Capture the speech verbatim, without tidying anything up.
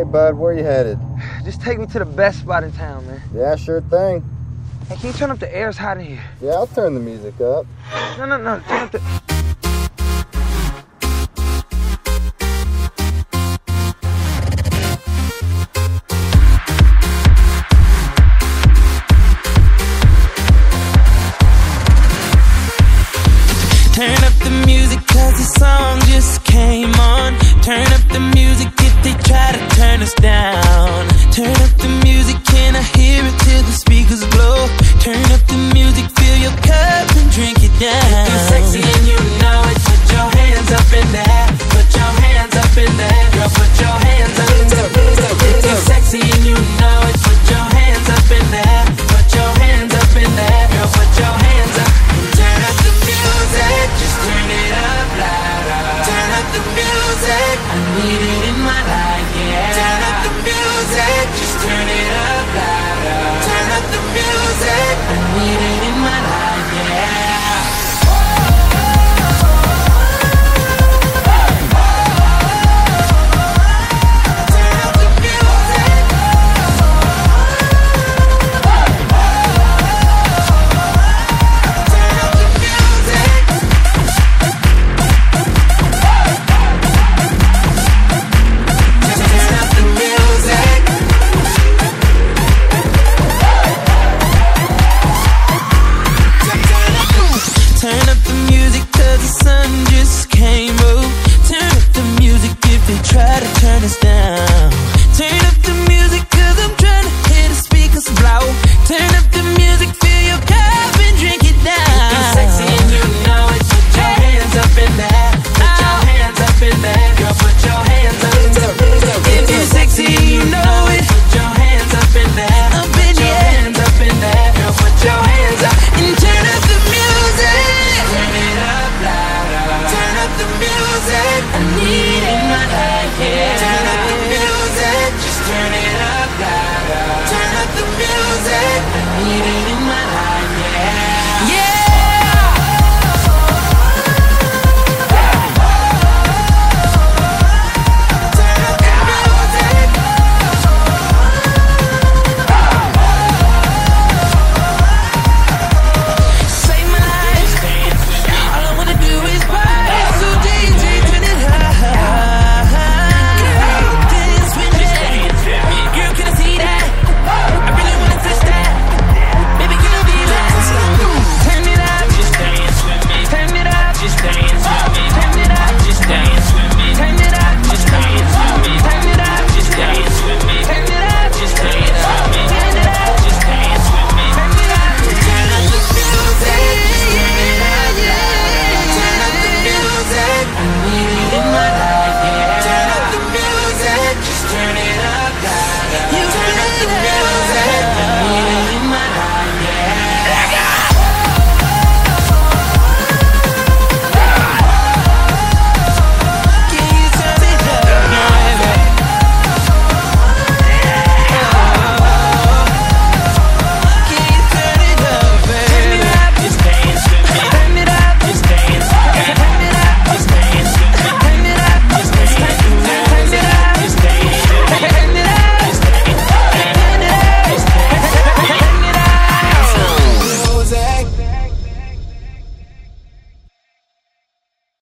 bud. Where you headed? Just take me to the best spot in town, man. Yeah, sure thing. Hey, can you turn up the air? It's hot in here. Yeah, I'll turn the music up. No, no, no. Turn up the... Turn up the music cause the song just came on. Turn up the music if they try to turn us down. Turn up the music, can I hear it till the speakers blow? Turn up the music, fill your cup